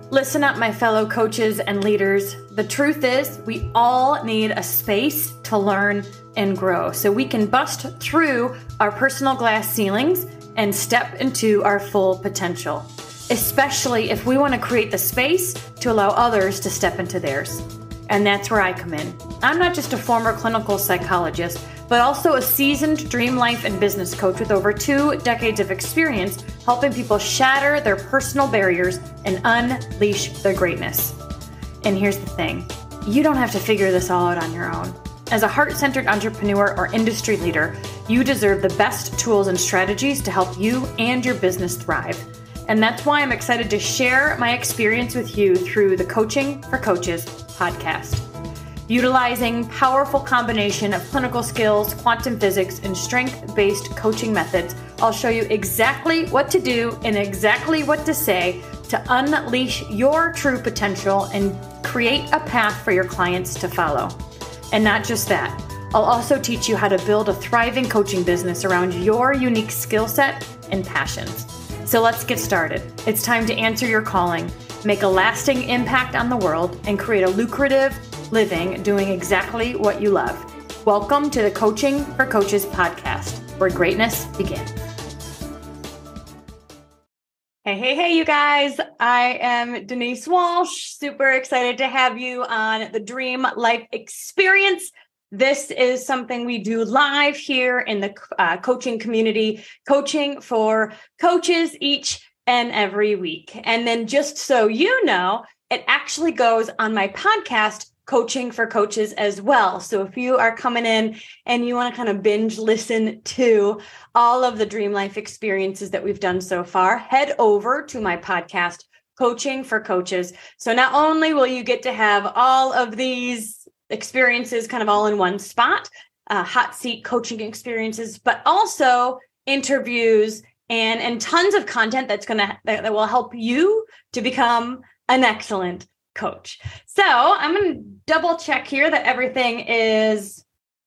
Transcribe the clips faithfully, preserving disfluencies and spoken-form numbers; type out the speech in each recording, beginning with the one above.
Listen up, my fellow coaches and leaders. The truth is, we all need a space to learn and grow so we can bust through our personal glass ceilings and step into our full potential, especially if we want to create the space to allow others to step into theirs. And that's where I come in. I'm not just a former clinical psychologist, but also a seasoned dream life and business coach with over two decades of experience helping people shatter their personal barriers and unleash their greatness. And here's the thing, you don't have to figure this all out on your own. As a heart-centered entrepreneur or industry leader, you deserve the best tools and strategies to help you and your business thrive. And that's why I'm excited to share my experience with you through the Coaching for Coaches podcast. Utilizing powerful combination of clinical skills, quantum physics, and strength-based coaching methods, I'll show you exactly what to do and exactly what to say to unleash your true potential and create a path for your clients to follow. And not just that, I'll also teach you how to build a thriving coaching business around your unique skill set and passions. So let's get started. It's time to answer your calling, make a lasting impact on the world, and create a lucrative living doing exactly what you love. Welcome to the Coaching for Coaches podcast, where greatness begins. Hey, hey, hey, you guys. I am Denise Walsh. Super excited to have you on the Dream Life Experience. This is something we do live here in the uh, coaching community, coaching for coaches each and every week. And then just so you know, it actually goes on my podcast, Coaching for Coaches as well. So if you are coming in and you want to kind of binge listen to all of the Dream Life experiences that we've done so far, head over to my podcast, Coaching for Coaches. So not only will you get to have all of these experiences kind of all in one spot, uh, hot seat coaching experiences, but also interviews and, and tons of content that's going to, that, that will help you to become an excellent coach. So I'm going to double check here that everything is,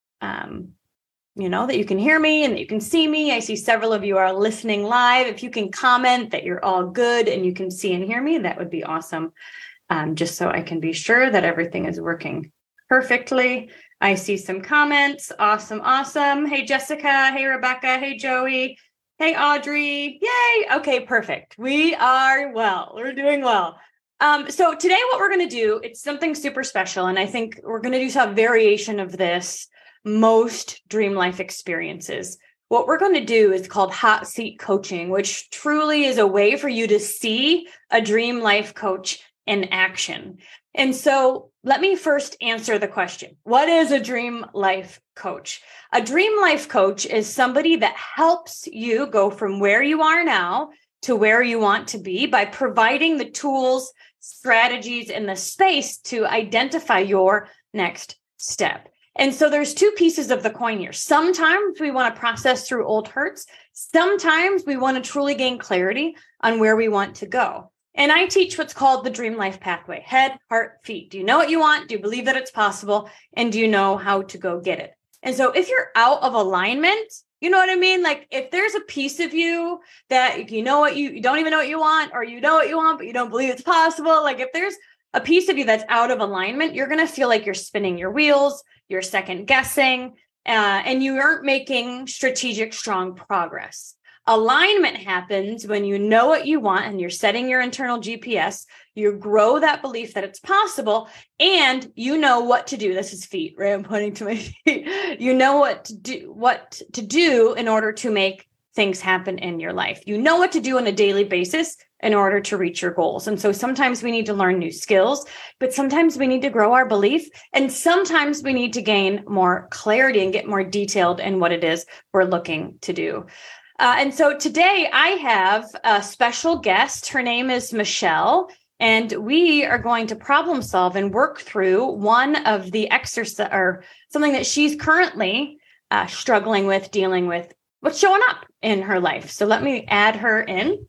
um, you know, that you can hear me and that you can see me. I see several of you are listening live. If you can comment that you're all good and you can see and hear me, that would be awesome. Um, just so I can be sure that everything is working perfectly. I see some comments. Awesome. Awesome. Hey, Jessica. Hey, Rebecca. Hey, Joey. Hey, Audrey. Yay. Okay, perfect. We are well. We're doing well. Um, so today what we're going to do, it's something super special. And I think we're going to do some variation of this most Dream Life experiences. What we're going to do is called hot seat coaching, which truly is a way for you to see a Dream Life coach in action. And so let me first answer the question. What is a Dream Life coach? A Dream Life coach is somebody that helps you go from where you are now to where you want to be by providing the tools, strategies, and the space to identify your next step. And so there's two pieces of the coin here. Sometimes we want to process through old hurts. Sometimes we want to truly gain clarity on where we want to go. And I teach what's called the Dream Life Pathway: head, heart, feet. Do you know what you want? Do you believe that it's possible? And do you know how to go get it? And so if you're out of alignment, you know what I mean? Like if there's a piece of you that you know what you, you don't even know what you want, or you know what you want, but you don't believe it's possible. Like if there's a piece of you that's out of alignment, you're going to feel like you're spinning your wheels, you're second guessing, uh, and you aren't making strategic, strong progress. Alignment happens when you know what you want and you're setting your internal G P S, you grow that belief that it's possible, and you know what to do. This is feet, right? I'm pointing to my feet. You know what to do, what to do in order to make things happen in your life. You know what to do on a daily basis in order to reach your goals. And so sometimes we need to learn new skills, but sometimes we need to grow our belief. And sometimes we need to gain more clarity and get more detailed in what it is we're looking to do. Uh, and so today I have a special guest. Her name is Michelle, and we are going to problem solve and work through one of the exercise or something that she's currently uh, struggling with, dealing with, what's showing up in her life. So let me add her in.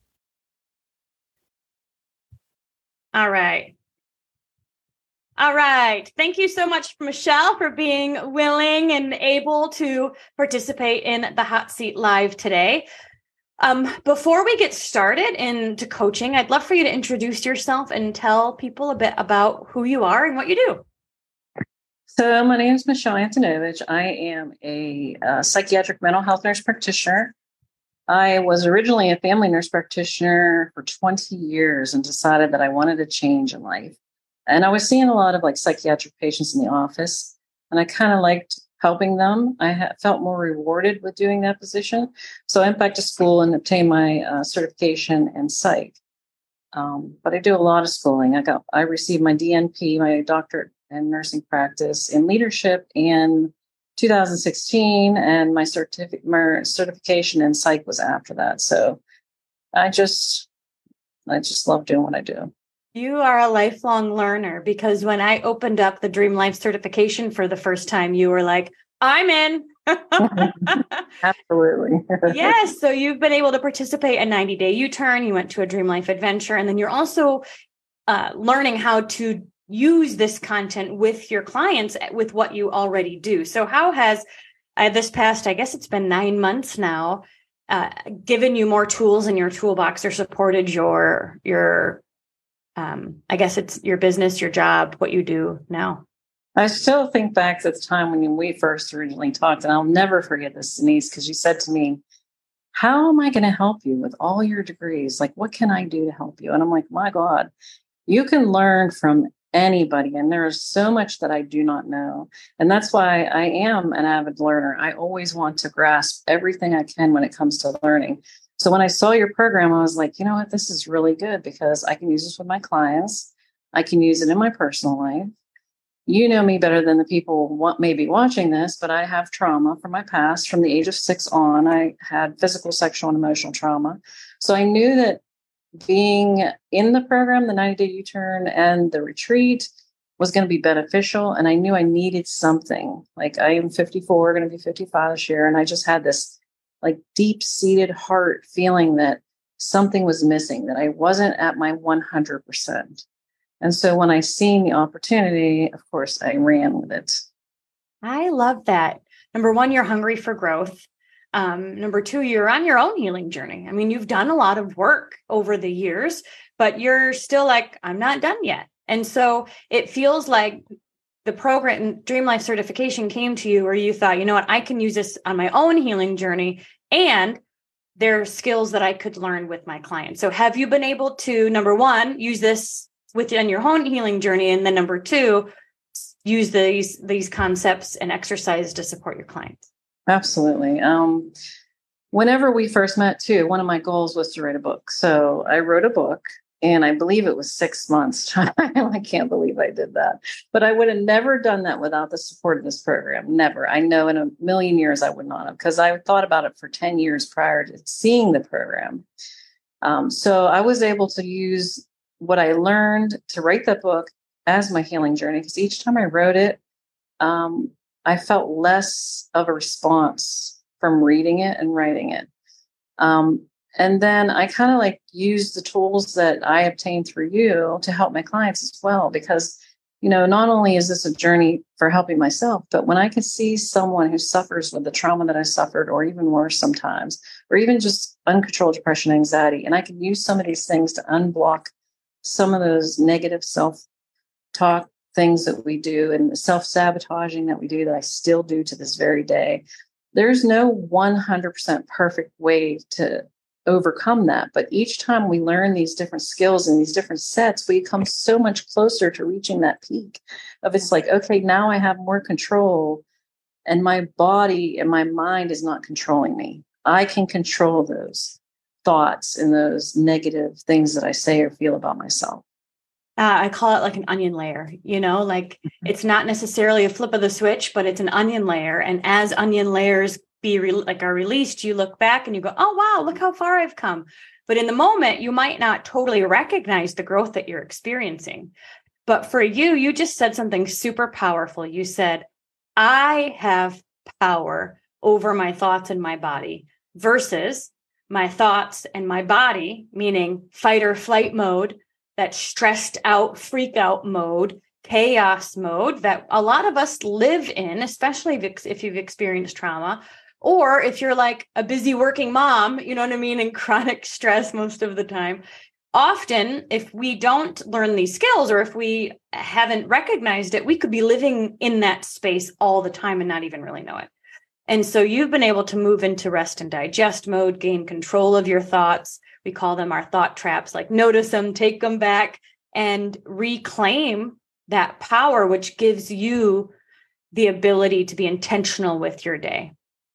All right. All right. Thank you so much, Michelle, for being willing and able to participate in the Hot Seat Live today. Um, before we get started into coaching, I'd love for you to introduce yourself and tell people a bit about who you are and what you do. So my name is Michelle Antonovich. I am a uh, psychiatric mental health nurse practitioner. I was originally a family nurse practitioner for twenty years and decided that I wanted a change in life. And I was seeing a lot of like psychiatric patients in the office, and I kind of liked helping them. I ha- felt more rewarded with doing that position. So I went back to school and obtained my uh, certification in psych. Um, but I do a lot of schooling. I got, I received my D N P, my doctorate in nursing practice in leadership in two thousand sixteen, and my certificate, my certification in psych was after that. So I just, I just love doing what I do. You are a lifelong learner, because when I opened up the Dream Life certification for the first time, you were like, I'm in. Absolutely. Yes. So you've been able to participate in ninety day U-turn. You went to a Dream Life adventure, and then you're also uh, learning how to use this content with your clients with what you already do. So how has uh, this past, I guess it's been nine months now, uh, given you more tools in your toolbox or supported your, your, um, I guess it's your business, your job, what you do now? I still think back to the time when we first originally talked, and I'll never forget this, Denise, because you said to me, how am I going to help you with all your degrees? Like, what can I do to help you? And I'm like, my God, you can learn from anybody. And there is so much that I do not know. And that's why I am an avid learner. I always want to grasp everything I can when it comes to learning. So when I saw your program, I was like, you know what, this is really good, because I can use this with my clients. I can use it in my personal life. You know me better than the people want, maybe watching this, but I have trauma from my past. From the age of six on, I had physical, sexual, and emotional trauma. So I knew that being in the program, the ninety day U-turn and the retreat, was going to be beneficial. And I knew I needed something. Like, I am fifty-four, going to be fifty-five this year. And I just had this like deep seated heart feeling that something was missing, that I wasn't at my one hundred percent. And so when I seen the opportunity, of course, I ran with it. I love that. Number one, you're hungry for growth. Um, number two, you're on your own healing journey. I mean, you've done a lot of work over the years, but you're still like, I'm not done yet. And so it feels like the program, Dream Life certification, came to you where you thought, you know what, I can use this on my own healing journey, and there are skills that I could learn with my clients. So have you been able to, number one, use this within your own healing journey? And then number two, use these, these concepts and exercises to support your clients? Absolutely. Um, whenever we first met too, one of my goals was to write a book. So I wrote a book, and I believe it was six months time. I can't believe I did that, but I would have never done that without the support of this program. Never. I know in a million years I would not have, because I thought about it for ten years prior to seeing the program. Um, so I was able to use what I learned to write that book as my healing journey, because each time I wrote it, um, I felt less of a response from reading it and writing it. Um, and then I kind of like used the tools that I obtained through you to help my clients as well, because, you know, not only is this a journey for helping myself, but when I can see someone who suffers with the trauma that I suffered, or even worse sometimes, or even just uncontrolled depression, anxiety, and I can use some of these things to unblock some of those negative self-talk things that we do, and the self-sabotaging that we do, that I still do to this very day. There's no one hundred percent perfect way to overcome that. But each time we learn these different skills and these different sets, we come so much closer to reaching that peak of, it's like, okay, now I have more control, and my body and my mind is not controlling me. I can control those thoughts and those negative things that I say or feel about myself. Uh, I call it like an onion layer, you know, like it's not necessarily a flip of the switch, but it's an onion layer. And as onion layers be re- like are released, you look back and you go, oh, wow, look how far I've come. But in the moment, you might not totally recognize the growth that you're experiencing. But for you, you just said something super powerful. You said, I have power over my thoughts and my body, versus my thoughts and my body, meaning fight or flight mode, that stressed out, freak out mode, chaos mode that a lot of us live in, especially if, if you've experienced trauma, Or if you're like a busy working mom, you know what I mean, in chronic stress most of the time, often if we don't learn these skills or if we haven't recognized it, we could be living in that space all the time and not even really know it. And so you've been able to move into rest and digest mode, gain control of your thoughts. We call them our thought traps, like notice them, take them back, and reclaim that power, which gives you the ability to be intentional with your day.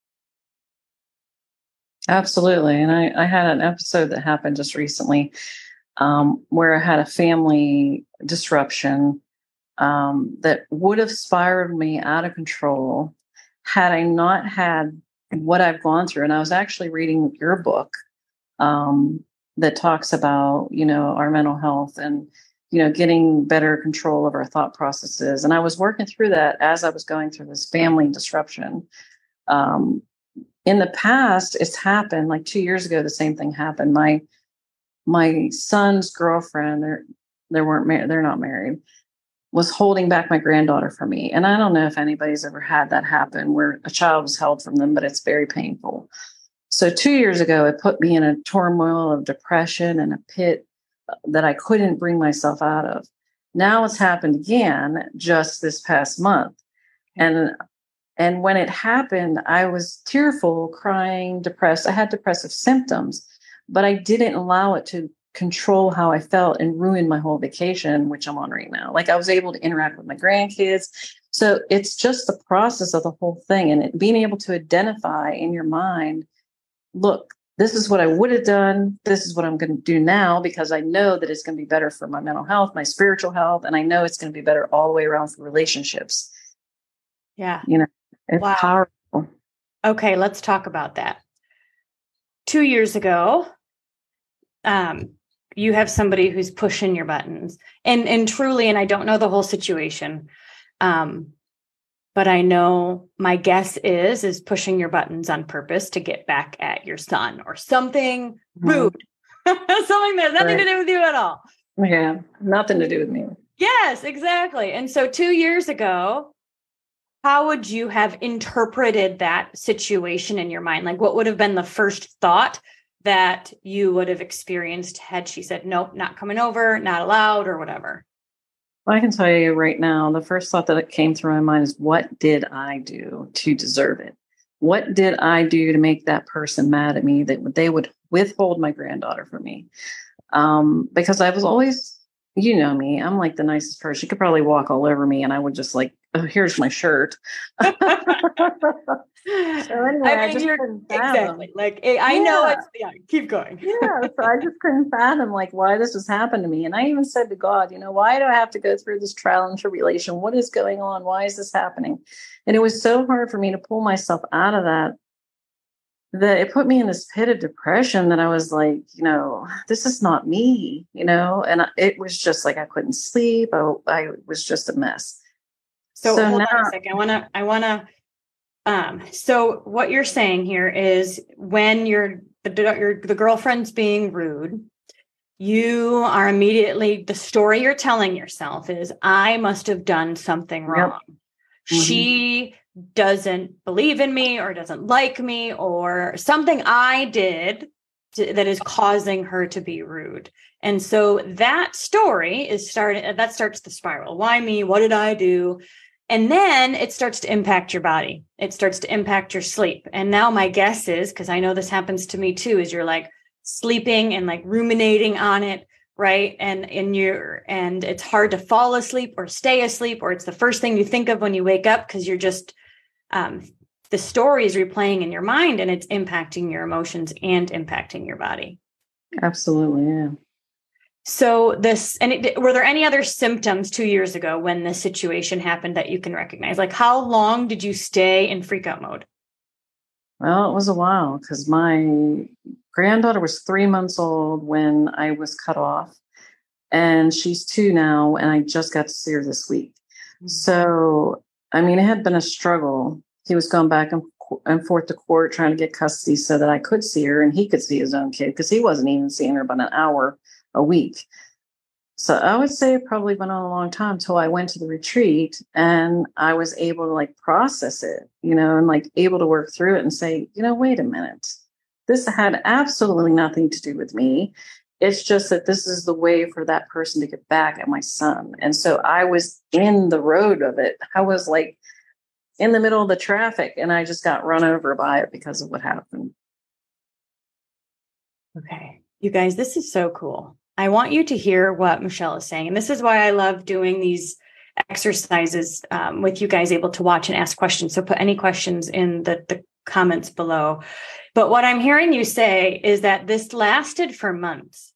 Absolutely. And I, I had an episode that happened just recently um, where I had a family disruption um, that would have spiraled me out of control had I not had what I've gone through. And I was actually reading your book um, that talks about, you know, our mental health and, you know, getting better control of our thought processes. And I was working through that as I was going through this family disruption. Um, in the past, it's happened like two years ago, the same thing happened. My, my son's girlfriend, they're, they weren't married, they're not married, was holding back my granddaughter from me. And I don't know if anybody's ever had that happen where a child was held from them, but it's very painful. So two years ago, it put me in a turmoil of depression and a pit that I couldn't bring myself out of. Now it's happened again just this past month. And and when it happened, I was tearful, crying, depressed. I had depressive symptoms, but I didn't allow it to control how I felt and ruin my whole vacation, which I'm on right now. Like I was able to interact with my grandkids. So it's just the process of the whole thing and it, being able to identify in your mind, look, this is what I would have done. This is what I'm going to do now because I know that it's going to be better for my mental health, my spiritual health, and I know it's going to be better all the way around for relationships. Yeah. You know, it's wow. powerful. Okay, let's talk about that. Two years ago, um, you have somebody who's pushing your buttons. And and truly, and I don't know the whole situation, um, but I know my guess is, is pushing your buttons on purpose to get back at your son or something mm-hmm. rude, something that has nothing right. to do with you at all. Yeah, nothing to do with me. Yes, exactly. And so two years ago, how would you have interpreted that situation in your mind? Like what would have been the first thought that you would have experienced had she said, nope, not coming over, not allowed or whatever? Well, I can tell you right now, the first thought that came through my mind is, what did I do to deserve it? What did I do to make that person mad at me that they would withhold my granddaughter from me? Um, because I was always, you know me, I'm like the nicest person. You could probably walk all over me and I would just like, oh, here's my shirt. So anyway, I, mean, I just couldn't fathom. Exactly. Like I yeah. know it's yeah, keep going. Yeah. So I just couldn't fathom like why this was happening to me. And I even said to God, you know, why do I have to go through this trial and tribulation? What is going on? Why is this happening? And it was so hard for me to pull myself out of that, that it put me in this pit of depression that I was like, you know, this is not me, you know, and it was just like, I couldn't sleep. I, I was just a mess. So, so hold now, on a second. I want to, I want to, Um, so what you're saying here is when you're the, your, the girlfriend's being rude, you are immediately, the story you're telling yourself is, I must have done something wrong. Yep. Mm-hmm. She doesn't believe in me or doesn't like me or something I did to, that is causing her to be rude. And so that story is starting, that starts the spiral. Why me? What did I do? And then it starts to impact your body. It starts to impact your sleep. And now my guess is, because I know this happens to me too, is you're like sleeping and like ruminating on it, right? And and you're and it's hard to fall asleep or stay asleep, or it's the first thing you think of when you wake up because you're just um, the story is replaying in your mind and it's impacting your emotions and impacting your body. Absolutely, yeah. So this, and it, were there any other symptoms two years ago when this situation happened that you can recognize? Like how long did you stay in freak out mode? Well, it was a while because my granddaughter was three months old when I was cut off and she's two now. And I just got to see her this week. Mm-hmm. So, I mean, it had been a struggle. He was going back and, and forth to court trying to get custody so that I could see her and he could see his own kid because he wasn't even seeing her about an hour a week. So I would say it probably went on a long time till I went to the retreat and I was able to like process it, you know, and like able to work through it and say, you know, wait a minute. This had absolutely nothing to do with me. It's just that this is the way for that person to get back at my son. And so I was in the road of it. I was like in the middle of the traffic and I just got run over by it because of what happened. Okay. You guys, this is so cool. I want you to hear what Michelle is saying. And this is why I love doing these exercises um, with you guys able to watch and ask questions. So put any questions in the, the comments below. But what I'm hearing you say is that this lasted for months.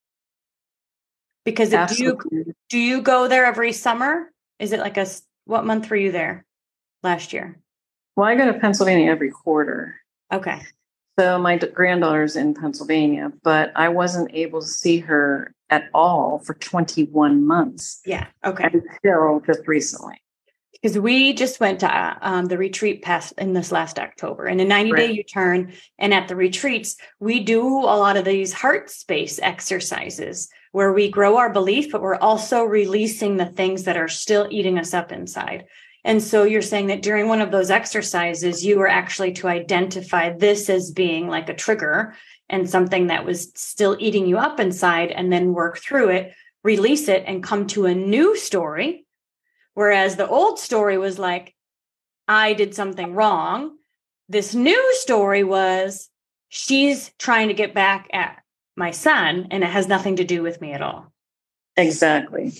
Because do you, do you go there every summer? Is it like a, what month were you there last year? Well, I go to Pennsylvania every quarter. Okay. So my granddaughter's in Pennsylvania, but I wasn't able to see her at all for twenty-one months. Yeah. Okay. Until just recently. Because we just went to uh, um, the retreat past in this last October in a ninety day U-turn. And at the retreats, we do a lot of these heart space exercises where we grow our belief, but we're also releasing the things that are still eating us up inside. And so you're saying that during one of those exercises, you were actually to identify this as being like a trigger and something that was still eating you up inside, and then work through it, release it, and come to a new story. Whereas the old story was like, I did something wrong. This new story was, she's trying to get back at my son, and it has nothing to do with me at all. Exactly.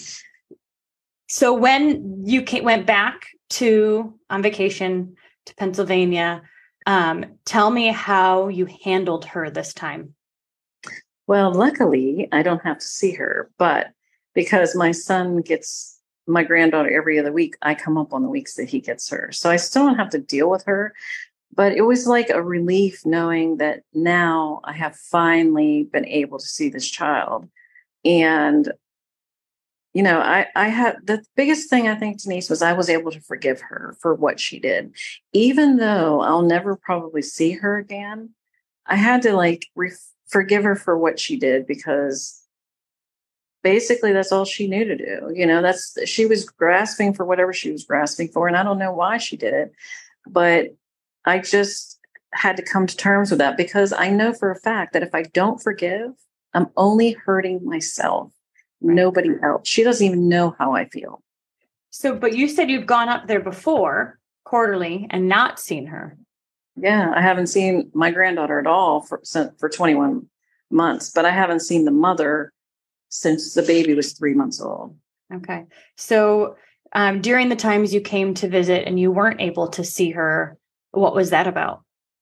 So when you came, went back to on vacation to Pennsylvania, um, tell me how you handled her this time. Well, luckily, I don't have to see her, but because my son gets my granddaughter every other week, I come up on the weeks that he gets her. So I still don't have to deal with her. But it was like a relief knowing that now I have finally been able to see this child. And you know, I, I had the biggest thing I think, Denise, was I was able to forgive her for what she did. Even though I'll never probably see her again, I had to like re- forgive her for what she did, because basically that's all she knew to do. You know, that's, she was grasping for whatever she was grasping for. And I don't know why she did it, but I just had to come to terms with that, because I know for a fact that if I don't forgive, I'm only hurting myself. Nobody else. She doesn't even know how I feel. So, but you said you've gone up there before quarterly and not seen her. Yeah, I haven't seen my granddaughter at all for for twenty-one months, but I haven't seen the mother since the baby was three months old. Okay. So um, during the times you came to visit and you weren't able to see her, what was that about?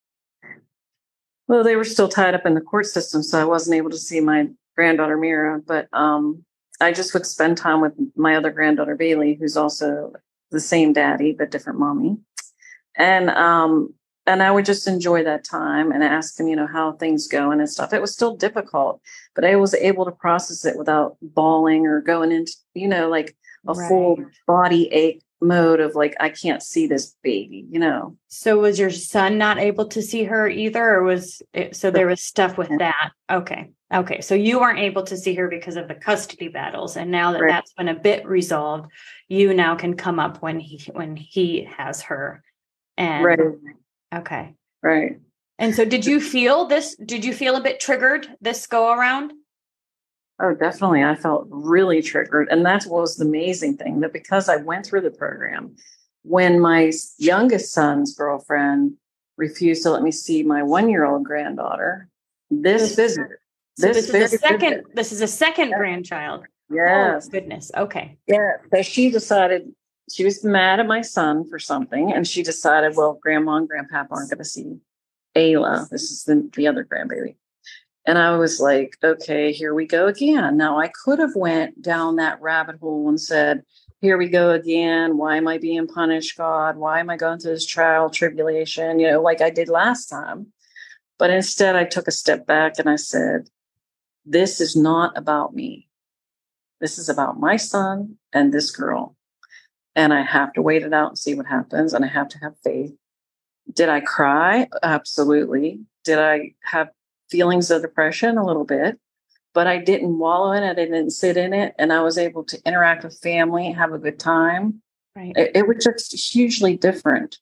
Well, they were still tied up in the court system, so I wasn't able to see my granddaughter Mira, but um, I just would spend time with my other granddaughter Bailey, who's also the same daddy but different mommy, and um, and I would just enjoy that time and ask him, you know, how things going and stuff. It was still difficult, but I was able to process it without bawling or going into, you know, like a right. full body ache mode of like, I can't see this baby, you know. So was your son not able to see her either, or was it, so there was stuff with that? Okay. Okay. So you weren't able to see her because of the custody battles. And now that right. that's been a bit resolved, you now can come up when he, when he has her. And right. Okay. Right. And so did you feel this, did you feel a bit triggered this go around? Oh, definitely. I felt really triggered. And that was the amazing thing, that because I went through the program, when my youngest son's girlfriend refused to let me see my one-year-old granddaughter, this, this visit, so this, this is a second, visit, this is a second yeah. grandchild. Yes. Oh, goodness. Okay. Yeah. So she decided, she was mad at my son for something. And she decided, well, grandma and grandpapa aren't going to see Ayla. This is the, the other grandbaby. And I was like, okay, here we go again. Now I could have went down that rabbit hole and said, here we go again. Why am I being punished, God? Why am I going through this trial, tribulation, you know, like I did last time? But instead I took a step back and I said, this is not about me. This is about my son and this girl. And I have to wait it out and see what happens. And I have to have faith. Did I cry? Absolutely. Did I have feelings of depression? A little bit. but I didn't wallow in it. I didn't sit in it. And I was able to interact with family, have a good time. Right. It, it was just hugely different.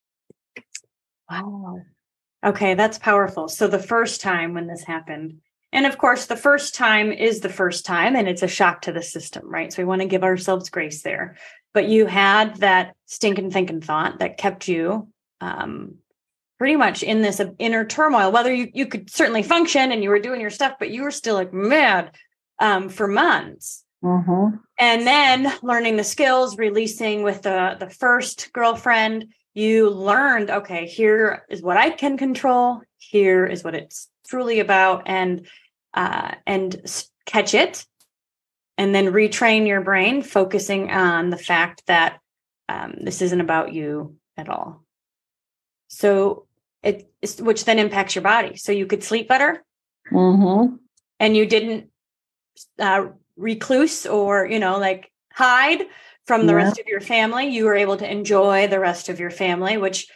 Wow. Okay, that's powerful. So the first time when this happened, and of course, the first time is the first time, and it's a shock to the system, right? So we want to give ourselves grace there. But you had that stinking thinking thought that kept you um, pretty much in this inner turmoil, whether you, you could certainly function and you were doing your stuff, but you were still like mad um, for months. Mm-hmm. And then learning the skills, releasing with the, the first girlfriend, you learned, okay, here is what I can control. Here is what it's truly about. And, uh, and catch it. And then retrain your brain, focusing on the fact that um, this isn't about you at all. So it, which then impacts your body. So you could sleep better, mm-hmm. and you didn't uh, recluse or, you know, like hide from the yeah. rest of your family. You were able to enjoy the rest of your family, which,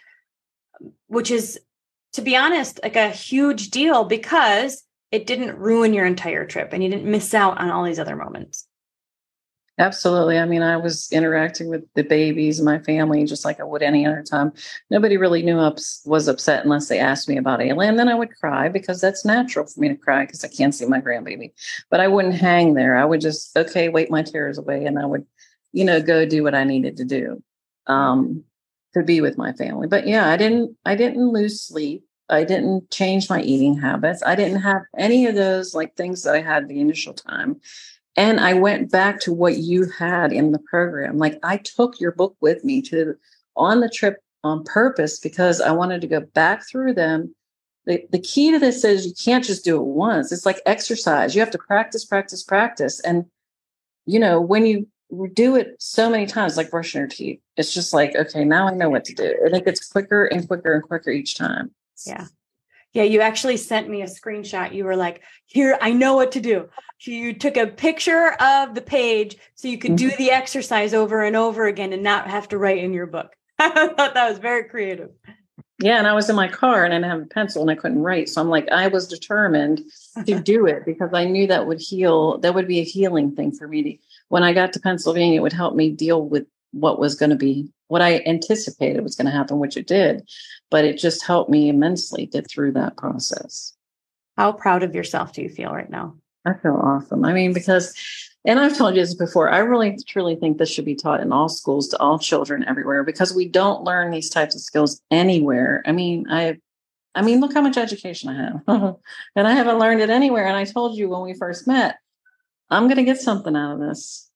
which is, to be honest, like a huge deal, because it didn't ruin your entire trip and you didn't miss out on all these other moments. Absolutely. I mean, I was interacting with the babies and my family just like I would any other time. Nobody really knew I was upset unless they asked me about Ayla. And then I would cry, because that's natural for me to cry because I can't see my grandbaby. But I wouldn't hang there. I would just, okay, wait my tears away. And I would, you know, go do what I needed to do um, to be with my family. But yeah, I didn't, I didn't lose sleep. I didn't change my eating habits. I didn't have any of those like things that I had the initial time. And I went back to what you had in the program. Like, I took your book with me to on the trip on purpose because I wanted to go back through them. The, the key to this is you can't just do it once. It's like exercise. You have to practice, practice, practice. And, you know, when you do it so many times, like brushing your teeth, it's just like, okay, now I know what to do. And it gets quicker and quicker and quicker each time. Yeah. Yeah. You actually sent me a screenshot. You were like, here, I know what to do. You took a picture of the page so you could do the exercise over and over again and not have to write in your book. I thought that was very creative. Yeah. And I was in my car and I didn't have a pencil and I couldn't write. So I'm like, I was determined to do it because I knew that would heal. That would be a healing thing for me. To, when I got to Pennsylvania, it would help me deal with what was going to be, what I anticipated was going to happen, which it did. But it just helped me immensely get through that process. How proud of yourself do you feel right now? I feel awesome. I mean, because, and I've told you this before, I really truly think this should be taught in all schools to all children everywhere, because we don't learn these types of skills anywhere. I mean, I, I mean, look how much education I have and I haven't learned it anywhere. And I told you when we first met, I'm going to get something out of this.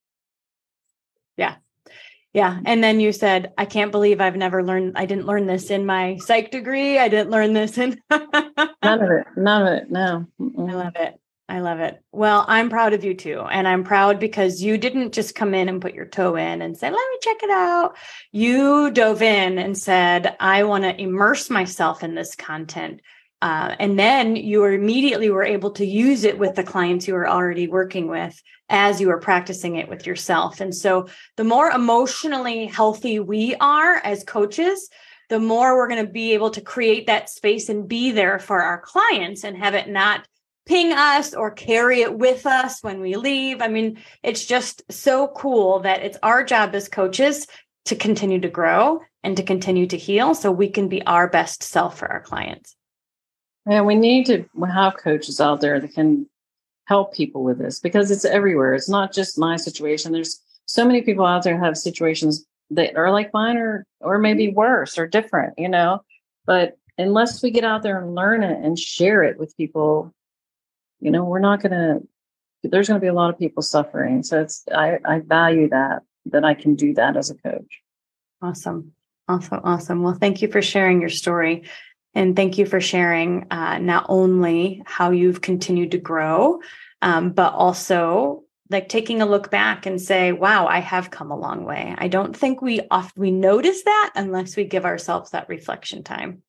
Yeah. Yeah. And then you said, I can't believe I've never learned, I didn't learn this in my psych degree. I didn't learn this in none of it. None of it. No. Mm-mm. I love it. I love it. Well, I'm proud of you too. And I'm proud because you didn't just come in and put your toe in and say, let me check it out. You dove in and said, I want to immerse myself in this content. Uh, and then you immediately were able to use it with the clients you were already working with as you were practicing it with yourself. And so the more emotionally healthy we are as coaches, the more we're going to be able to create that space and be there for our clients and have it not ping us or carry it with us when we leave. I mean, it's just so cool that it's our job as coaches to continue to grow and to continue to heal so we can be our best self for our clients. Yeah, we need to have coaches out there that can help people with this because it's everywhere. It's not just my situation. There's so many people out there who have situations that are like mine or, or maybe worse or different, you know, but unless we get out there and learn it and share it with people, you know, we're not going to, there's going to be a lot of people suffering. So it's, I, I value that, that I can do that as a coach. Awesome. Awesome. Awesome. Well, thank you for sharing your story. And thank you for sharing uh, not only how you've continued to grow, um, but also like taking a look back and say, wow, I have come a long way. I don't think we often we notice that unless we give ourselves that reflection time.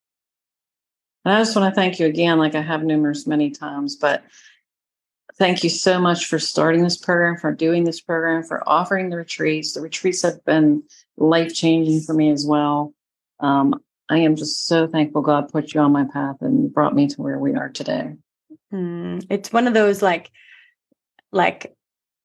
And I just want to thank you again, like I have numerous many times, but thank you so much for starting this program, for doing this program, for offering the retreats. The retreats have been life-changing for me as well. Um, I am just so thankful God put you on my path and brought me to where we are today. Mm, it's one of those like like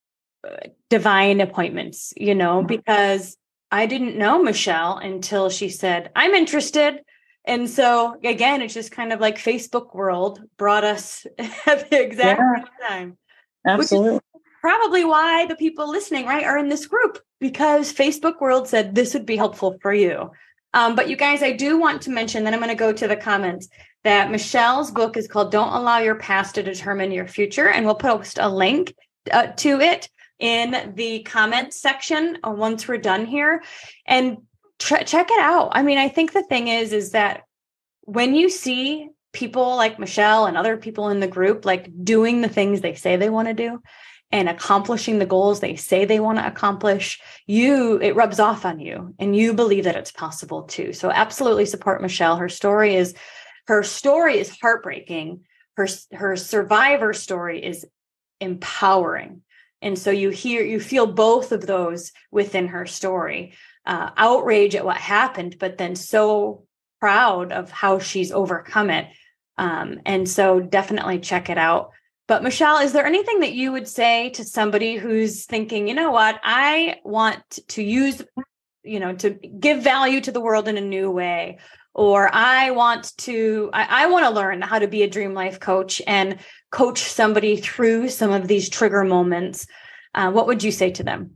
divine appointments, you know, because I didn't know Michelle until she said, I'm interested. And so again, it's just kind of like Facebook world brought us at the exact Yeah, right time. absolutely. Which is probably why the people listening, right, are in this group, because Facebook world said this would be helpful for you. Um, but you guys, I do want to mention, then I'm going to go to the comments, that Michelle's book is called Don't Allow Your Past to Determine Your Future. And we'll post a link uh, to it in the comments section uh, once we're done here. And tr- check it out. I mean, I think the thing is, is that when you see people like Michelle and other people in the group, like doing the things they say they want to do and accomplishing the goals they say they want to accomplish, you, it rubs off on you and you believe that it's possible too. So absolutely support Michelle. Her story is, her story is heartbreaking. Her, her survivor story is empowering. And so you hear, you feel both of those within her story, uh, outrage at what happened, but then so proud of how she's overcome it. Um, and so definitely check it out. But Michelle, is there anything that you would say to somebody who's thinking, you know what, I want to use, you know, to give value to the world in a new way, or I want to, I, I want to learn how to be a dream life coach and coach somebody through some of these trigger moments. Uh, what would you say to them?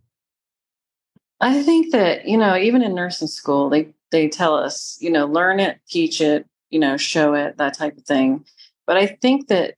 I think that, you know, even in nursing school, they, they tell us, you know, learn it, teach it, you know, show it, that type of thing. But I think that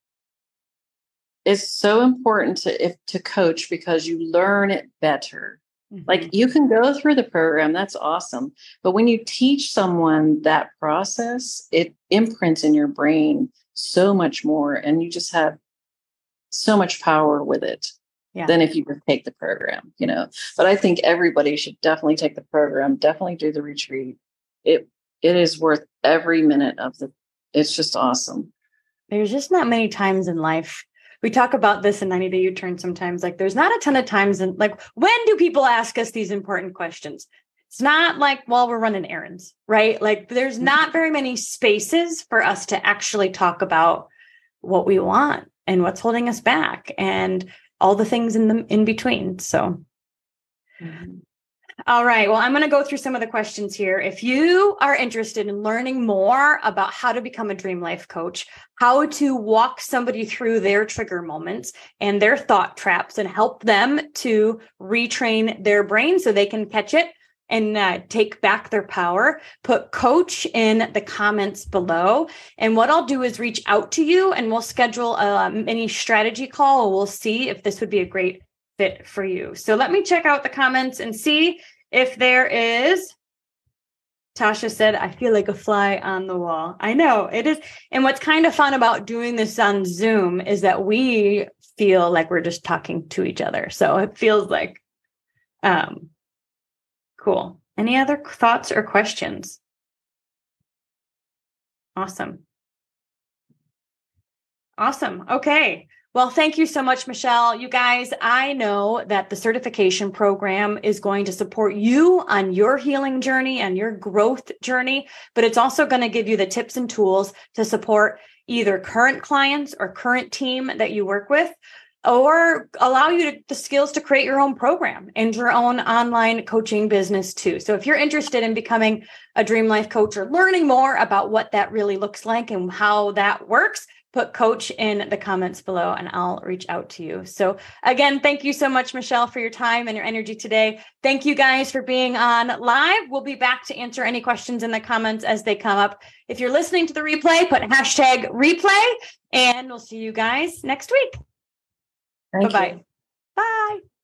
it's so important to, if to coach, because you learn it better. Mm-hmm. Like you can go through the program. That's awesome. But when you teach someone that process, it imprints in your brain so much more. And you just have so much power with it. Yeah. Than if you just take the program, you know. But I think everybody should definitely take the program, definitely do the retreat. It it is worth every minute of the, it's just awesome. There's just not many times in life. We talk about this in ninety Day U-Turn sometimes, like there's not a ton of times in, like, when do people ask us these important questions? It's not like while we're running errands, right? Like there's not very many spaces for us to actually talk about what we want and what's holding us back and all the things in the in between. So, mm-hmm. All right. Well, I'm going to go through some of the questions here. If you are interested in learning more about how to become a dream life coach, how to walk somebody through their trigger moments and their thought traps and help them to retrain their brain so they can catch it and uh, take back their power, put coach in the comments below. And what I'll do is reach out to you and we'll schedule a mini strategy call. We'll see if this would be a great fit for you. So let me check out the comments and see if there is. Tasha said, I feel like a fly on the wall. I know it is. And what's kind of fun about doing this on Zoom is that we feel like we're just talking to each other. So it feels like, um, cool. Any other thoughts or questions? Awesome. Awesome. Okay. Well, thank you so much, Michelle. You guys, I know that the certification program is going to support you on your healing journey and your growth journey, but it's also going to give you the tips and tools to support either current clients or current team that you work with, or allow you to, the skills to create your own program and your own online coaching business too. So if you're interested in becoming a dream life coach or learning more about what that really looks like and how that works, put coach in the comments below and I'll reach out to you. So again, thank you so much, Michelle, for your time and your energy today. Thank you guys for being on live. We'll be back to answer any questions in the comments as they come up. If you're listening to the replay, put hashtag replay and we'll see you guys next week. Bye-bye. Bye.